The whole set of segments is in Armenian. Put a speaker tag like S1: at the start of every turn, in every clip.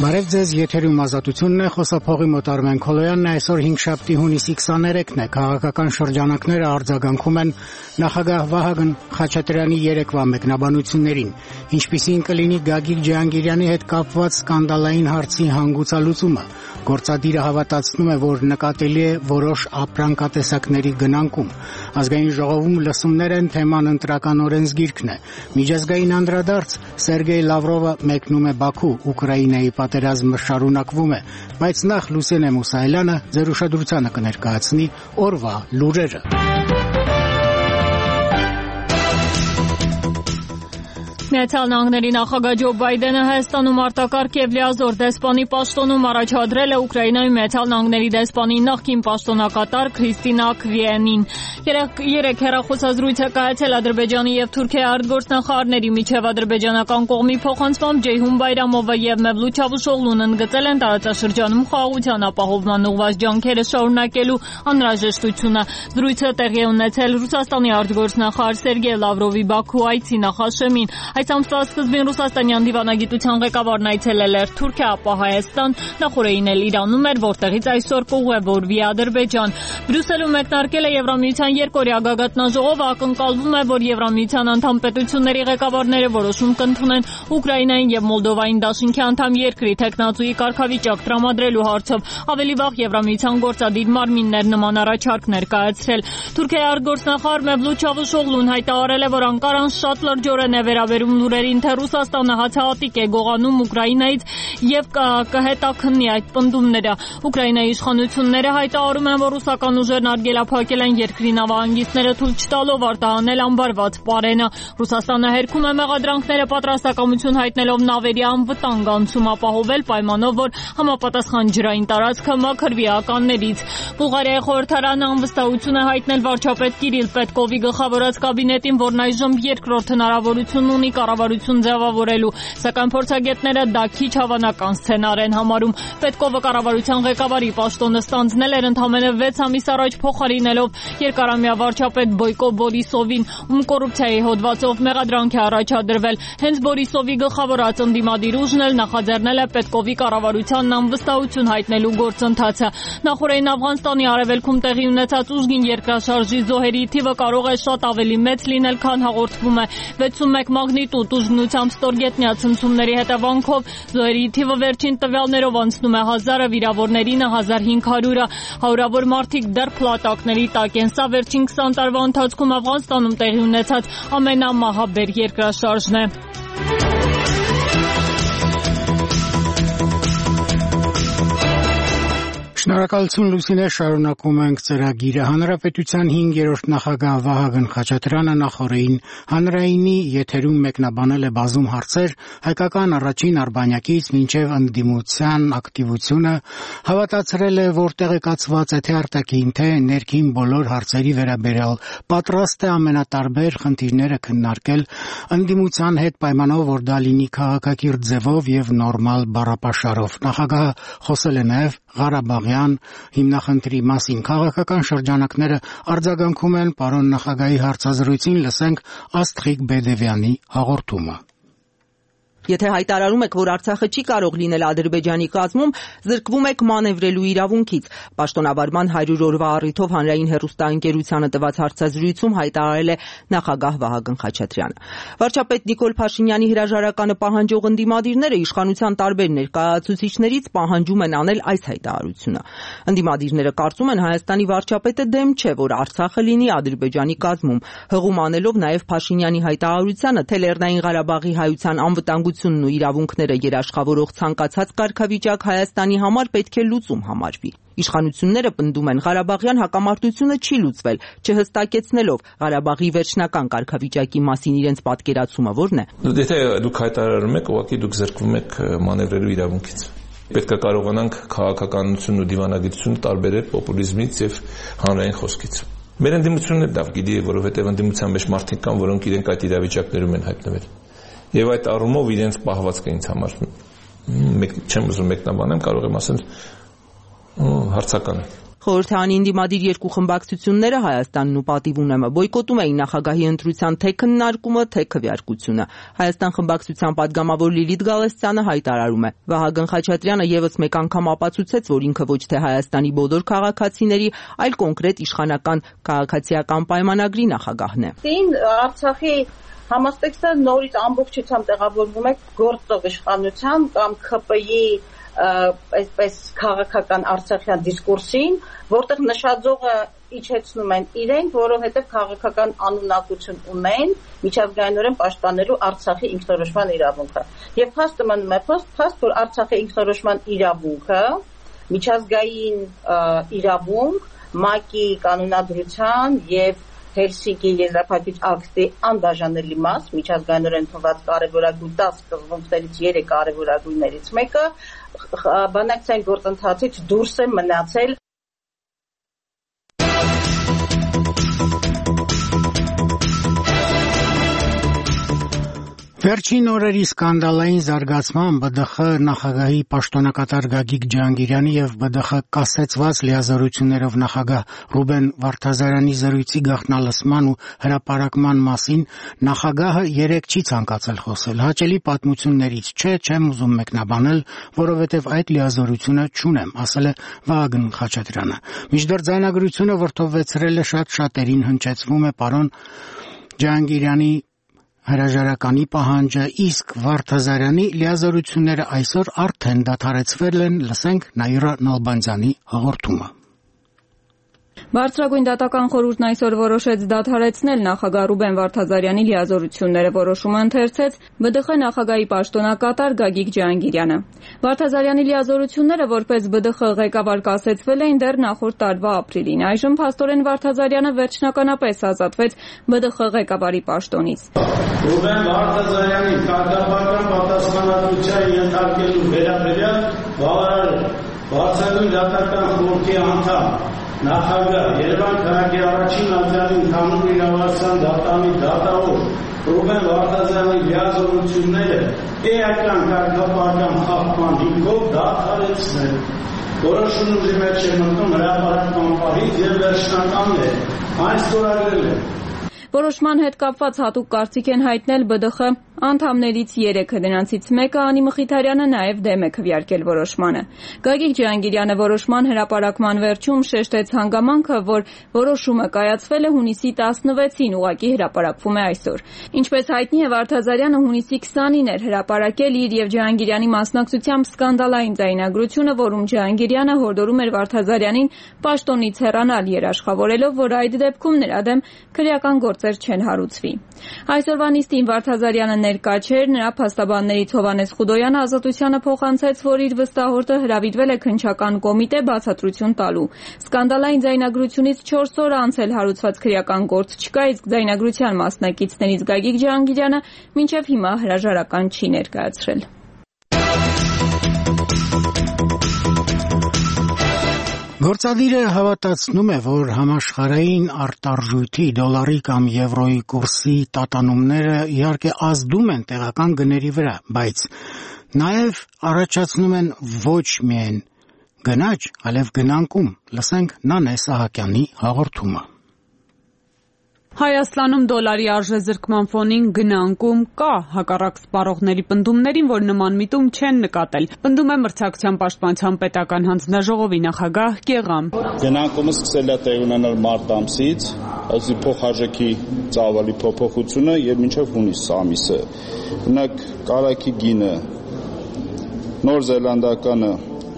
S1: Բարև ձեզ, եթերում ազատությունն է, խոսափողի Մոտար Մենքոլոյանն է, այսօր 5-շաբթի հունիսի 23-ն է, քաղաքական շրջանակները արձագանքում են նախագահ Վահագն Խաչատրյանի երեկվա մեկնաբանություններին, ինչպիսին կլինի Գագիկ Ջհանգիրյանի հետ կապված սկանդալային հարցի հանգուցալուծումը, գործադիրը հավատացնում է, որ նկատելի է որոշ ապրանքատեսակների գնանկում, ազգային ժողովում լսումներ են, թեման ընտրական օրենսգիրքն է, միջազգային անդրադարձ Սերգեյ Լավրովը մեկնում է Բաքու, Ուկրաինայի պատերազմը շարունակվում է, բայց նախ Լուսինե Մուսայելյանը ձեր ուշադրությանը կներկայացնի օրվա լուրերը։
S2: Միացյալ Նահանգների նախագահ Ջո Բայդենը Հայաստանում արտակարգ եւ լիազոր դեսպանի պաշտոնում առաջադրել է Ուկրաինայում Միացյալ Նահանգների դեսպանի նախկին պաշտոնակատար Քրիստինա Քվիենին։ Երեք հեռախոսազրույց է կայացել Ադրբեջանի եւ Թուրքիայի արտգործնախարարների միջև ադրբեջանական կողմի փոխանցմամբ Ջեյհուն Բայրամովը եւ Մևլութ Չավուշօղլուն ընդգծել են տարածաշրջանում խաղաղության ապահովման ուղղված ջանքերը շարունակելու անհրաժեշտությունը։ Զրույցը տեղի ունեցել Ռուսաստանի արտգործնախարար Սերգեյ Լավրովի Բաքու այցի նախաշեմին։ Այս ամսվա սկզբին Ռուսաստանյան դիվանագիտության ղեկավարն այցելել էր Թուրքիա, ապա Հայաստան, նախորդին էլ Իրանում էր, որտեղից այսօր կուղևորվի Ադրբեջան։ Բրյուսելում մեկնարկել է Եվրամիության երկօրյա գագաթնաժողովը, ակնկալվում է, որ Եվրամիության անդամ պետությունների ղեկավարները որոշում կընդունեն Ուկրաինային եւ Մոլդովային դաշինքի անդամ երկրի թեկնածուի կարգավիճակ տրամադրելու հարցով։ Ավելի վաղ Եվրամիության գործադիր մարմիններ նման առաջարկ ներկայացրել։ Թուրքիայի արտգործնախարար Մևլութ Չավուշօղլուն հայտարարել է, որ Անկարան շատ լրջորեն է վերաբերում լուրերին, թե Ռուսաստանը հացահատիկ է գողանում Ուկրաինայից եւ կհետաքննի այդ պնդումները։ Ուկրաինայի իշխանությունները հայտարարում են, որ ռուսական ուժերն արգելափակել են երկրի նավահանգիստները թույլ չտալով արտահանել ամբարված պարենը։ Ռուսաստանը հերքում է մեղադրանքները պատրաստակամություն հայտնելով նավերի անվտանգ անցում ապահովել պայմանով, որ համապատասխան ջրային տարածքը մաքրվի ականներից։ Բուլղարիայի խորհրդարանը անվստահություն է հայտնել վարչապետ Կիրիլ Պետկովի գլխավորած կաբինետին, որն այժմ երկրորդ հնարավորություն ունի կառավարություն ձևավորելու, սակայն փորձագետները դա քիչ հավանական սցենար են համարում։ Պետկովը կառավարության ղեկավարի պաշտոնը ստանձնել էր ընդամենը 6 ամիս առաջ փոխարինելով երկարամյա վարչապետ Բոյկո Բորիսովին, ում կոռուպցիայի հոդվածով մեղադրանք է առաջադրվել։ Հենց Բորիսովի գլխավորած ընդդիմադիր ուժն էլ նախաձեռնել է Պետկովի կառավարությանն անվստահություն հայտնելու գործընթացը։ Նախորդին Աֆղանստանի արևելքում տեղի ունեցած ուժգին երկրաշարժի զոհերի թիվը կարող է շատ ավելի մեծ լինել, քան հաղորդվում է։ 61 մագնիտուդ ուժգնությամբ ստորգետնյա ցնցումների հետևանքով զոհերի թիվը վերջին տվյալներով անցնում է 1000-ը, վիրավորներինը 1500-ը, հարյուրավոր մարդիկ դեռ փլատակների տակ են։ Սա վերջին 20 տարվա ընթացքում Աֆղանստանում տեղի ունեցած ամենամահաբեր երկրաշարժն է։
S1: Շնորհակալություն Լուսինե, շարունակում ենք ծրագիրը։ Հանրապետության 5-րդ նախագահ Վահագն Խաչատրյանը նախորդին հանրայինի եթերում մեկնաբանել է բազում հարցեր, հայկական առաջին արբանյակից մինչև ընդդիմության ակտիվությունը, հավատացրել է, որ տեղեկացված է թե արտաքին, թե ներքին բոլոր հարցերի վերաբերյալ պատրաստ է ամենատարբեր խնդիրները քննարկել ընդդիմության հետ պայմանով, որ դա լինի քաղաքակիրթ ձևով եւ նորմալ բառապաշարով։ Նախագահը խոսել է նաեւ Ղարաբաղյան հիմնախնդրի մասին, քաղաքական շրջանակները արձագանքում են պարոն նախագահի հարցազրույցին, լսենք Աստղիկ Բեդևյանի հաղորդումը։
S3: Եթե հայտարարում եք, որ Արցախը չի կարող լինել Ադրբեջանի կազմում, զրկվում եք մանևրելու իրավունքից, պաշտոնավարման 100 օրվա առիթով հանրային հեռուստաընկերությանը տված հարցազրույցում հայտարարել է նախագահ Վահագն Խաչատրյանը։ Վարչապետ Նիկոլ Փաշինյանի հրաժարականը պահանջող ընդդիմադիրները իշխանության տարբեր ներկայացուցիչներից պահանջում են անել այս հայտարարությունը։ Ընդդիմադիրները կարծում են Հայաստանի վարչապետը դեմ չէ, որ Արցախը լինի Ադրբեջանի կազմում, հղում անելով նաև Փաշինյանի հայտարարությանը, թե Լեռնային Ղարաբաղի հայության անվտանգությունն ու իրավունքները երաշխավորող ցանկացած կարգավիճակ Հայաստանի համար պետք է լուծում համարվի։ Իշխանությունները պնդում են Ղարաբաղյան հակամարտությունը չի լուծվել, չհստակեցնելով Ղարաբաղի վերջնական կարգավիճակի մասին իրենց պատկերացումը որն է։
S4: Եթե դուք հայտարարում եք, ուղղակի դուք զրկվում եք մանևրելու իրավունքից։ Պետք է կարողանանք քաղաքականությունն ու դիվանագիտությունը տարբերել պոպուլիզմից եւ հանրային խոսքից։ Մեր ընդդիմությունն էլ լավ գիտի, որովհետեւ ընդդիմության մեջ մարդիկ կան, որոնք իրենք այդ իրավիճակներում են հայտնվել։ Եվ այդ առումով իրենց պահվածքը ինձ համար չեմ ուզում մեկնաբանեմ, կարող եմ ասել հարցական է։
S3: Խորհրդարանի ընդդիմադիր երկու խմբակցությունները Հայաստանն ու Պատիվ ունեմը բոյկոտում էին նախագահի ընտրության թե քննարկումը, թե քվեարկությունը։ Հայաստան խմբակցության падգամավոր Լիլիթ Գալստյանը հայտարարում է. Վահագն Խաչատրյանը եւս մեկ անգամ ապացուցեց, որ ինքը ոչ թե Հայաստանի բոլոր քաղաքացիների, այլ կոնկրետ իշխանական քաղաքացիական պայմանագրի նախագահն է։
S5: Արցախի համաստեքստը նորից ամբողջությամբ տեղավորվում է գործող իշխանության կամ ՔՊ-ի այսպես քաղաքական արցախյան դիսկուրսին, որտեղ նշաձողը իջեցնում են իրենք, որովհետև քաղաքական անունակություն ունեն միջազգայինորեն պաշտպանելու Արցախի ինքնորոշման իրավունքը։ Եվ փաստը մնում է փաստ, որ Արցախի ինքնորոշման իրավունքը միջազգային իրավունք, ՄԱԿ-ի կանոնադրության եւ Հելսինկի եզրափակիչ ակտի անբաժանելի մաս, միջազգայինորեն ընդունված կարևորագույն 10 սկզբունքներից 3 կարևորագույններից մեկը բանակցային գործընթացից դուրս է մնացել։
S1: Վերջին օրերի սկանդալային զարգացման ԲԴԽ նախագահի պաշտոնակատար Գագիկ Ջհանգիրյանի եւ ԲԴԽ կասեցված լիազորություններով նախագահ Ռուբեն Վարդազարյանի զրույցի գաղտնալսման ու հրապարակման մասին նախագահը երեկ չի ցանկացել խոսել։ Հաճելի պատմություններից չեմ ուզում մեկնաբանել, որովհետեւ այդ լիազորությունը չունեմ, ասել է Վահագն Խաչատրյանը։ Մինչդեռ ձայնագրությունը վրթովվեցրել է շատերին հնչեցվում է պարոն Ջհանգիրյանի հրաժարականի պահանջը, իսկ Վարդազարյանի լիազորությունները այսօր արդեն դադարեցվել են, լսենք Նաիրա Նալբանդյանի հաղորդումը։
S6: Բարձրագույն դատական խորհուրդն այսօր որոշեց դադարեցնել նախագահ Ռուբեն Վարդազարյանի լիազորությունները, որոշումը ընթերցեց ԲԴԽ նախագահի պաշտոնակատար Գագիկ Ջհանգիրյանը։ Վարդազարյանի լիազորությունները որպես ԲԴԽ ղեկավար կասեցվել էին դեռ նախորդ տարվա ապրիլին։ Այժմ փաստորեն Վարդազարյանը վերջնականապես ազատվեց ԲԴԽ ղեկավարի պաշտոնից։
S7: Ռուբեն Վարդազարյանի կարգապահական պատասխանատվության ենթարկելու վերաբերյալ բարձրագույն դատական խորհրդի անդամ նախագահ Երևան քաղաքի առաջին ատյանի կանոն իրավասության դատարանի դատավոր Ռուբեն Վարդազարյանի լիազորությունները էական կարգապահական խախտման հիմքով դադարեցնել։ Որոշումների մեջ է մտնում հրապարակման պահից եւ վերջնականն է այն ստորագրել է։
S6: Որոշման հետ կապված հատուկ կարծիք են հայտնել ԲԴԽ անդամներից 3-ը, դրանցից մեկը Անի Մխիթարյանը նաև դեմ է քվեարկել որոշմանը։ Գագիկ Ջհանգիրյանը որոշման հրապարակման վերջում շեշտեց հանգամանքը, որ որոշումը կայացվել է հունիսի 16-ին, ուղղակի հրապարակվում է այսօր։ Ինչպես հայտնի է, Վարդազարյանը հունիսի 20-ին էր հրապարակել իր եւ Ջհանգիրյանի մասնակցությամբ սկանդալային ձայնագրությունը, որում Ջհանգիրյանը հորդորում էր Վարդազարյանին պաշտոնից հեռանալ, երաշխավորելով, որ այդ դեպքում նրա դեմ քրեական գործեր չեն հարուցվի։ Այսօրվա նիստին Վարդազարյանը ներկա չէր, նրա փաստաբաններից Հովհաննես Խուդոյանը Ազատությանը փոխանցեց, որ իր վստահորդը հրավիրվել է քննչական կոմիտե բացատրություն տալու։ Սկանդալային ձայնագրությունից 4 օր անց էլ հարուցված քրեական գործ չկա, իսկ ձայնագրության մասնակիցներից Գագիկ Ջհանգիրյանը մինչև հիմա հրաժարական չի ներկայացրել։
S1: Գործադիրը հավատացնում է, որ համաշխարհային արտարժույթի դոլարի կամ եվրոյի կուրսի տատանումները իհարկե ազդում են տեղական գների վրա, բայց նաև առաջացնում են ոչ միայն գնաճ, այլև գնանկում։ Լսենք Նանե Սահակյանի հաղորդումը։
S8: Հայաստանում դոլարի արժեզրկման ֆոնին գնանկում կա, հակառակ սպառողների պնդումներին, որ նման միտում չեն նկատել, պնդում է մրցակցության պաշտպանության պետական հանձնաժողովի նախագահ Գեղամ։
S9: Գնանկումը սկսել է տեղ ունենալ մարտ ամսից, այսի փոխարժեքի ծավալի փոփոխությունը եւ մինչեւ հունիս ամիսը։ Օրինակ կարագի գինը Նոր Զելանդականը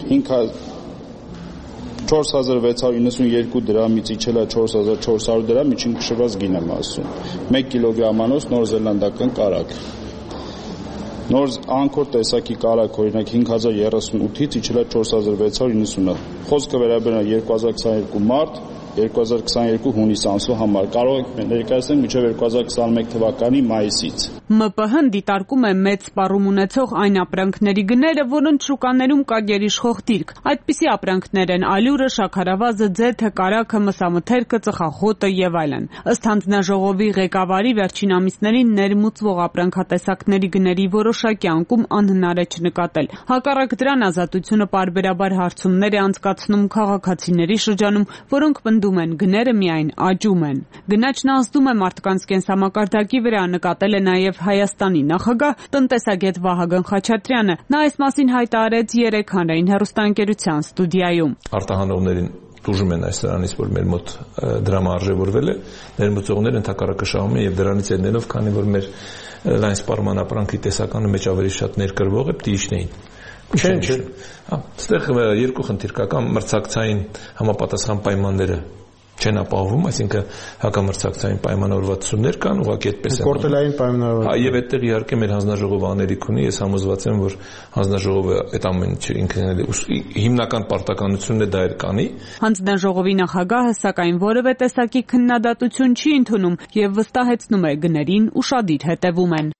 S9: 4692 դրամից իջել է 4400 դրամ, միջին քշված գին եմ ասում։ 1 կիլոգրամանոց Նոր Զելանդական կարագ։ Նոր անկոր տեսակի կարագ, օրինակ 5038-ից իջել է 4690-ը։ Խոսքը վերաբերում է 2022 մարտ, 2022 հունիս ամսու համար։ Կարող ենք ներկայացնել մինչև 2021 թվականի մայիսից։
S8: ՄՊՀ-ն դիտարկում է մեծ սպառում ունեցող այն ապրանքների գները, որոնց շուկաներում կա գերիշխող դիրք։ Այդպիսի ապրանքներ են ալյուրը, շաքարավազը, ձեթը, կարագը, մսամթերքը, ծխախոտը եւ այլն։ Ըստ հանձնաժողովի ղեկավարի, վերջին ամիսներին ներմուծվող ապրանքատեսակների գների որոշակի անկում անհնար է չնկատել։ Հակառակ դրան ազատությունը պարբերաբար հարցումներ է անցկացնում քաղաքացիների շրջանում, որոնք պնդում են գները միայն աճում են։ Գնաճն ազդում է մարդկանց կենսամակարդակի վրա, նկատել է նաև Հայաստանի նախագահ տնտեսագետ Վահագն Խաչատրյանը։ Նա այս մասին հայտարարեց 3 հանրային հեռուստաընկերության ստուդիայում։
S4: Արտահանողներին տուժում են այս դրանից, որ մեր մոտ դրամը արժևորվել է, ներմուծողները ընդհակառակը շահում են եւ դրանից ելնելով, քանի որ մեր լայն սպառման ապրանքի տեսականը մեջ ավելի շատ ներկրվող է, պիտի իջնեին։ Չէ։ Այստեղ երկու խնդիր կա, կամ մրցակցային համապատասխան պայմանները չեն ապահովում, այսինքն հակամրցակցային պայմանավորվածություններ կան, ուղղակի այդպես է։
S10: Կորտելային պայմանավորվածություն։
S4: Եվ այդտեղ իհարկե մեր հանձնաժողովը անելիք ունի, ես համոզված եմ, որ հանձնաժողովը այդ ամեն ինչը ինքն հիմնական պարտականությունն է դա էլ կանի։
S8: Հանձնաժողովի նախագահը սակայն որևէ տեսակի քննադատություն չի ընդունում եւ վստահեցնում է գներին ուշադիր հետևում են։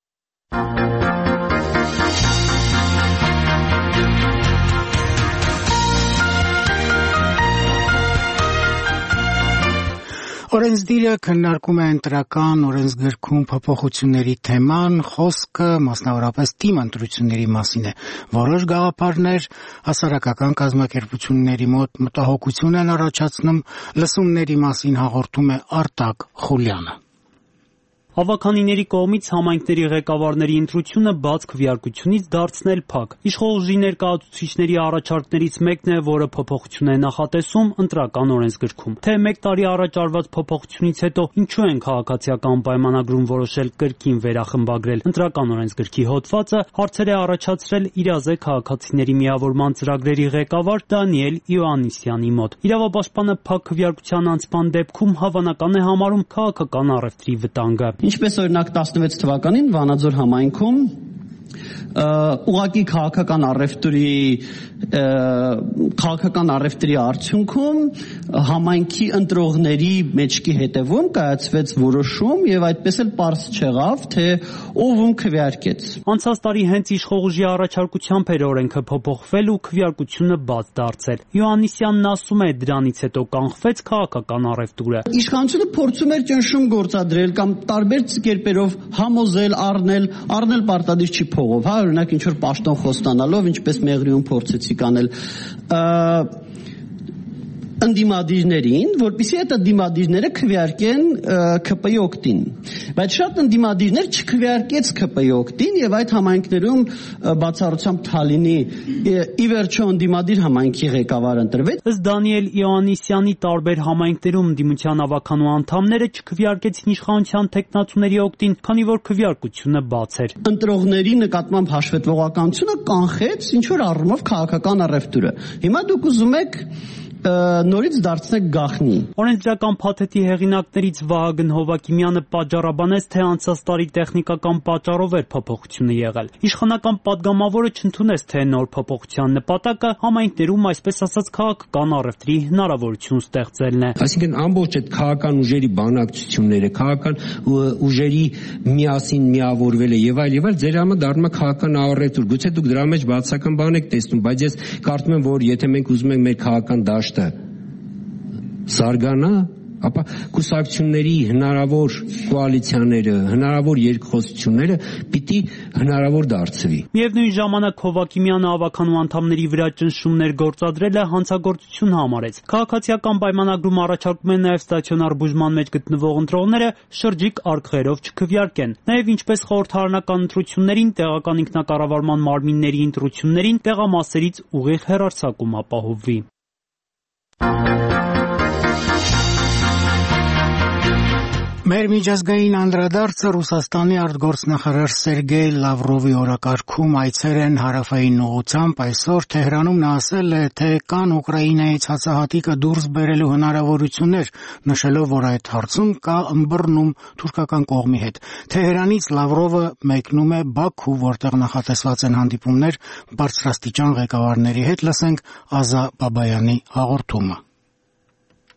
S1: Օրենսդիրը քննարկում է ընտրական օրենսգրքում փոփոխությունների թեման, խոսքը մասնավորապես թիմ ընտրությունների մասին է։ Որոշ գաղափարներ հասարակական կազմակերպությունների մոտ մտահոգություն են առաջացնում, լսումների մասին հաղորդում է Արտակ Խուլյանը։
S11: Հավաքանիների կողմից համայնքների ղեկավարների ընտրությունը բաց քվեարկությունից դարձնել փակ։ Իշխող ուժի ներկայացուցիչների առաջարկներից մեկն է, որը փոփոխություն է նախատեսում ընտրական օրենսգրքում։ Թե 1 տարի առաջ արված փոփոխությունից հետո ինչու են քաղաքացիական պայմանագրում որոշել կրկին վերախմբագրել ընտրական օրենսգրքի հոդվածը, հարցեր է առաջացրել Իրազե քաղաքացիների միավորման ծրագրերի ղեկավար Դանիել Իոաննիսյանի մոտ։ Իրավապաշտպանը փակ քվեարկության անցման դեպքում հավանական է համարում քաղաքական առևտրի վտանգը։
S12: Ինչպես օրինակ 16 թվականին Վանաձոր համայնքում ուղղակի քաղաքական առևտրի արդյունքում համայնքի ընտրողների մեջքի հետևում կայացվեց որոշում եւ այդպես էլ պարզ չեղավ, թե ով ում քվեարկեց։
S11: Անցած տարի հենց իշխող ուժի առաջարկությամբ էր օրենքը փոփոխվել ու քվեարկությունը բաց դարձել։ Իոաննիսյանն ասում է, դրանից հետո կանխվեց քաղաքական առևտուրը։
S12: Իշխանությունը փորձում էր ճնշում գործադրել կամ տարբեր կերպերով համոզել, առնել պարտադիր չի փողով, հա, օրինակ ինչ որ պաշտոն խոստանալով, ինչպես Մեղրիում փորձեցիք անել, ընդդիմադիրներին, որպեսզի այդ ընդդիմադիրները քվեարկեն ՔՊ-ի օգտին։ Բայց շատ ընդդիմադիրներ չքվեարկեց ՔՊ-ի օգտին եւ այդ համայնքներում բացառությամբ Թալինի ի վերջո ընդդիմադիր համայնքի ղեկավար ընտրվեց։
S11: Ըստ Դանիել Իոաննիսյանի տարբեր համայնքներում ընդդիմության ավականու անդամները չքվեարկեցին իշխանության տեխնացուների օգտին, քանի որ քվեարկությունը բաց էր։
S12: Ընտրողների նկատմամբ հաշվետվողականությունը կանխեց ինչ որ առումով քաղաքական առևտուրը։ Հիմա դուք ուզում եք նորից դարձնեք գաղտնի։
S11: Օրենսդրական փաթեթի հեղինակներից Վահագն Հովակիմյանը պատճառաբանեց, թե անցած տարի տեխնիկական պատճառով էր փոփոխությունը եղել։ Իշխանական падգամավորը չընդունեց, թե նոր փոփոխության նպատակը համայնքներում, այսպես ասած, քաղաքական առևտրի հնարավորություն ստեղծելն է։
S13: Այսինքն ամբողջ այդ քաղաքական ուժերի բանակցությունները, քաղաքական ուժերի միասին միավորվելը եւ այլ, ձեր համը դառնում է քաղաքական առևտուր։ Գուցե դուք դրա մեջ բացական բան եք տեսնում, բայց ես կարծում եմ, որ եթե մենք ուզում ենք մեր քաղաքական դաշտը զարգանա, ապա կուսակցությունների հնարավոր կոալիցիաները, հնարավոր երկխոսությունները պիտի հնարավոր դարձվի։
S11: Միևնույն ժամանակ Հովակիմյանը ավականու անդամների վրա ճնշումներ գործադրելը հանցագործություն համարեց։ Քաղաքացիական պայմանագրում առաջարկում են նաև ստացիոնար բուժման մեջ գտնվող ընտրողները շրջիկ արկղերով չքվեարկեն։ Նաև ինչպես խորհրդարանական ընտրություններին, տեղական ինքնակառավարման մարմինների ընտրություններին տեղամասերից ուղիղ հեռարձակում ապահովվի։
S1: Մեր միջազգային անդրադարձը Ռուսաստանի արտգործնախարար Սերգեյ Լավրովի օրակարգում այցեր են հարավային ուղղությամբ։ Այսօր Թեհրանում նա ասել է, թե կան Ուկրաինայից հացահատիկը դուրս բերելու հնարավորություններ, նշելով, որ այդ հարցում կա ըմբռնում թուրքական կողմի հետ։ Թեհրանից Լավրովը մեկնում է Բաքու, որտեղ նախատեսված են հանդիպումներ բարձրաստիճան ղեկավարների հետ։ Լսենք Ազա Բաբայանի հաղորդումը։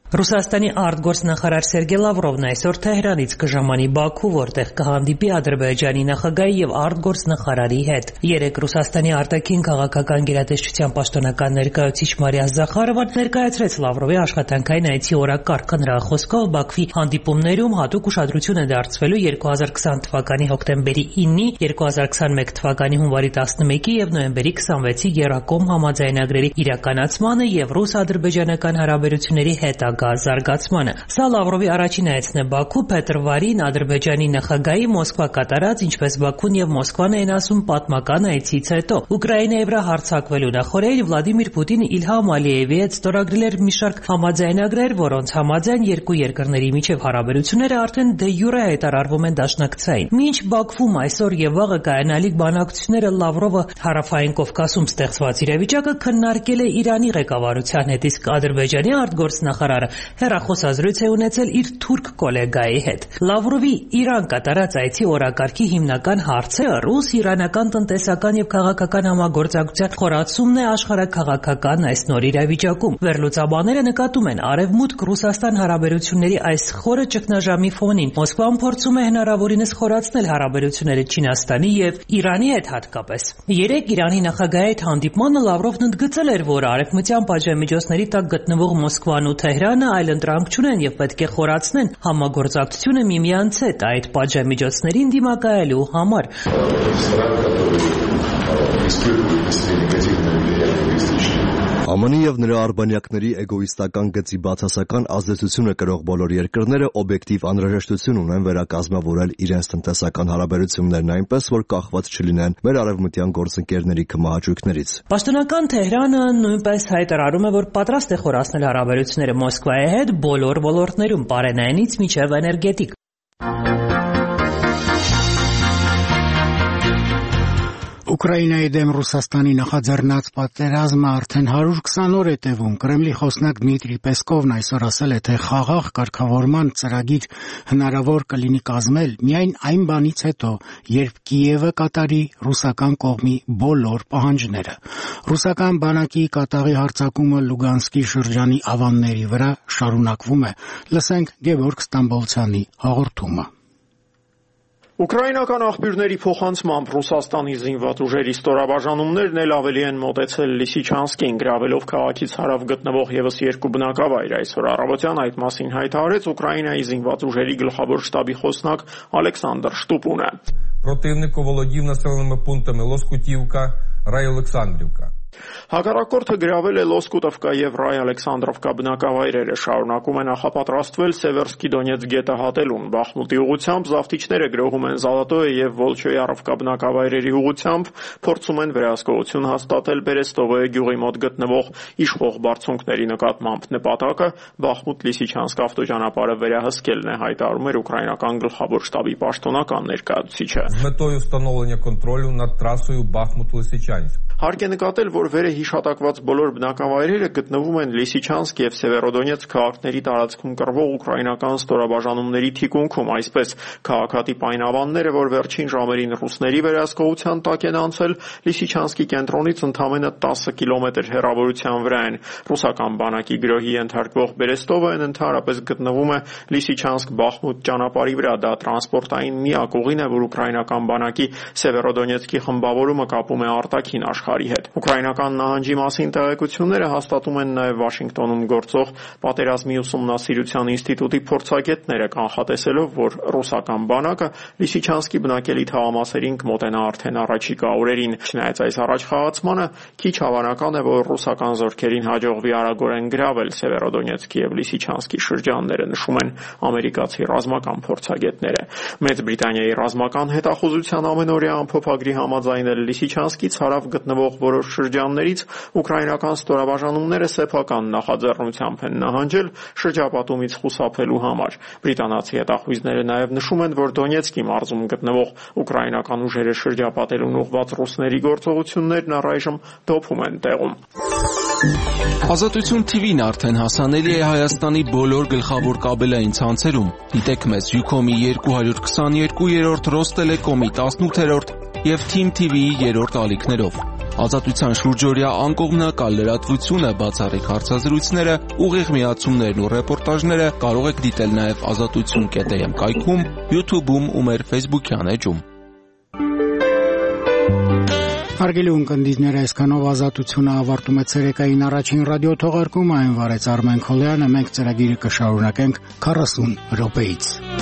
S10: Ռուսաստանի արտգործնախարար Սերգեյ Լավրովն այսօր Թեհրանից կժամանի Բաքու, որտեղ կհանդիպի Ադրբեջանի նախագահի եւ արտգործնախարարի հետ։ Երեկ Ռուսաստանի արտաքին քաղաքական գերատեսչության պաշտոնական ներկայացուցիչ Մարիա Զախարովան ներկայացրեց Լավրովի աշխատանքային այցի օրակարգը։ Նրա խոսքով Բաքվի հանդիպումներում հատուկ ուշադրություն է դարձվելու 2020 թվականի հոկտեմբերի 9-ի, 2021 թվականի հունվարի 11-ի եւ նոյեմբերի 26-ի եռակողմ համաձայնագրերի իրականացմանը եւ ռուս-ադրբեջանական հարաբերությունների հետագա զարգացմանը։ Սա Լավրովի առաջին այցն է Բաքու փետրվարին Ադրբեջանի նախագահի Մոսկվա կատարած, ինչպես Բաքուն եւ Մոսկվան են ասում, պատմական այցից հետո։ Ուկրաինայի վրա հարձակվելու նախօրեին Վլադիմիր Պուտինը Իլհամ Ալիևի հետ ստորագրել էր մի շարք համաձայնագրեր, որոնց համաձայն երկու երկրների միջև հարաբերությունները արդեն դե յուրե հայտարարվում են դաշնակցային։ Մինչ Բաքվում այսօր եւ վաղը կայանալիք բանակցությունները Լավրովը Հարավային Կովկասում ստեղծված իրավիճակը քննարկել է Իրանի ղեկավարության հետ, իսկ Ադրբեջանի արտգործնախարարը հեռախոսազրույց է ունեցել իր թուրք գոլեգայի հետ։ Լավրովի Իրան կատարած այցի օրակարգի հիմնական հարցը ռուս-իրանական տնտեսական եւ քաղաքական համագործակցության խորացումն է աշխարհաքաղաքական այս նոր իրավիճակում։ Վերլուծաբանները նկատում են Արևմուտք-Ռուսաստան հարաբերությունների այս խորը ճգնաժամի ֆոնին Մոսկվան փորձում է հնարավորինս խորացնել հարաբերությունները Չինաստանի եւ Իրանի հետ հատկապես։ Երեկ Իրանի նախագահի հետ հանդիպմանը Լավրովն ընդգծել էր, որ արևմտյան պատժամիջոցների տակ գտնվող Մոսկվան ու Թեհրանը այլընտրանք չունեն եւ պետք է խորացնեն համագործակցությունը միմյանց հետ այդ պատժամիջոցներին դիմակայելու համար։
S14: ԱՄՆ-ի եւ նրա արբանյակների էգոիստական գծի բացասական ազդեցությունը կրող բոլոր երկրները օբյեկտիվ անհրաժեշտություն ունեն վերակազմավորել իրենց տնտեսական հարաբերություններն այնպես, որ կախված չլինեն մեր արևմտյան գործընկերների քմահաճույքներից։
S10: Պաշտոնական Թեհրանը նույնպես հայտարարում է, որ պատրաստ է խորացնել հարաբերությունները Մոսկվայի հետ բոլոր ոլորտներում, պարենայինից մինչև էներգետիկ։
S1: Ուկրաինայի դեմ Ռուսաստանի նախաձեռնած պատերազմը արդեն 120 օր է տևում։ Կրեմլի խոսնակ Դմիտրի Պեսկովն այսօր ասել է, թե խաղաղ կարգավորման ծրագիր հնարավոր կլինի կազմել միայն այն բանից հետո, երբ Կիևը կատարի ռուսական կողմի բոլոր պահանջները։ Ռուսական բանակի կատաղի հարձակումը Լուգանսկի շրջանի ավանների վրա շարունակվում է։ Լսենք Գևորգ Ստամբոլցյանի հաղորդումը։
S15: Ուկրաինական աղբյուրների փոխանցմամբ Ռուսաստանի զինված ուժերի ստորաբաժանումներն էլ ավելի են մոտեցել Լիսիչանսկին, գրավելով քաղաքից հարավ գտնվող եւս երկու բնակավայր։ Այսօր առավոտյան այդ մասին հայտարարեց Ուկրաինայի զինված ուժերի գլխավոր շտաբի խոսնակ Ալեքսանդր Շտուպունը։
S16: Противник оволодів населеними пунктами Лоскутівка, Рай-Олександрівка.
S15: Հակառակորդը գրավել է Լոսկուտովկա եւ Ռայ Ալեքսանդրովկա բնակավայրերը, շարունակում է նախապատրաստվել Սևերսկի Դոնեցկ գետահատելուն։ Բախմուտի ուղությամբ զավթիչները գրոհում են Զալատոյե եւ Վոլչոյարովկա բնակավայրերի ուղությամբ, փորձում են վերահսկողություն հաստատել Բերեստովոյե գյուղի մոտ գտնվող իշխող բարձունքների նկատմամբ։ Նպատակը Բախմուտ-Լիսիչանսկ ավտոճանապարհը վերահսկելն է, հայտարարում էր ուկրաինական գլխավոր շտաբի պաշտոնական ներկայացուցիչը։
S16: З метою встановлення контролю над трасою Бахмут-Лисичанськ.
S15: Հարկ է նկատել, որ վերը հիշատակված բոլոր բնակավայրերը գտնվում են Լիսիչանսկ եւ Սևերոդոնեցկ քաղաքների տարածքում կռվող ուկրաինական ստորաբաժանումների թիկունքում, այսպես քաղաքատիպ այն ավանները, որ վերջին ժամերին ռուսների վերահսկողության տակ են անցել, Լիսիչանսկի կենտրոնից ընդամենը 10 կիլոմետր հեռավորության վրա են։ Ռուսական բանակի գրոհի ենթարկվող Բերեստովոն ընդհանրապես գտնվում է Լիսիչանսկ-Բախմուտ ճանապարհի վրա։ Դա տրանսպորտային միակ ուղին է, որ ուկրաինական բանակի Սևերոդոնեցկի խմբավորումը կապում է արտաքին աշխարհի հետ։ Ուկրաինական նահանջի մասին տեղեկությունները հաստատում են նաև Վաշինգտոնում գործող պատերազմի ուսումնասիրության ինստիտուտի փորձագետները, կանխատեսելով, որ ռուսական բանակը Լիսիչանսկի բնակելի թաղամասերին կմոտենա արդեն առաջիկա օրերին։ Չնայած այս առաջխաղացմանը, քիչ հավանական է, որ ռուսական զորքերին հաջողվի արագորեն գրավել Սևերոդոնեցկի եւ Լիսիչանսկի շրջանները, նշում են ամերիկացի ռազմական փորձագետները։ Մեծ Բրիտանիայի ռազմական հետախուզության ամենօրյա ամփոփագրի համաձայն Լիսիչանսկից հարավ գտնվող որոշ շրջաններից ուկրաինական ստորաբաժանումները սեփական նախաձեռնությամբ են նահանջել շրջապատումից խուսափելու համար։ Բրիտանացի հետախույզները նաև նշում են, որ Դոնեցկի մարզում գտնվող ուկրաինական ուժերը շրջապատելուն ուղղված ռուսների գործողություններն առայժմ դոփում են տեղում։
S17: Ազատություն TV-ն արդեն հասանելի է Հայաստանի բոլոր գլխավոր կաբելային ցանցերում։ Դիտեք մեզ Յուքոմի 222-րդ, Ռոստելեկոմի 18-րդ և Թիմ TV-ի 3-րդ ալիքներով։ Ազատության շուրջօրյա անկողմնակալ լրատվությունը, բացառիկ հարցազրույցները, ուղիղ միացումներն ու ռեպորտաժները կարող եք դիտել նաև azatutsun.am կայքում, YouTube-ում ու մեր Facebook-յան էջում։
S1: Հարգելի ունկնդիրներ, այսքանով Ազատությունը ավարտում է ցերեկային առաջին ռադիո թողարկումը, այն վարեց Արմեն Քոլյանը, մենք ծրագիրը կշարունակենք 40 րոպեից։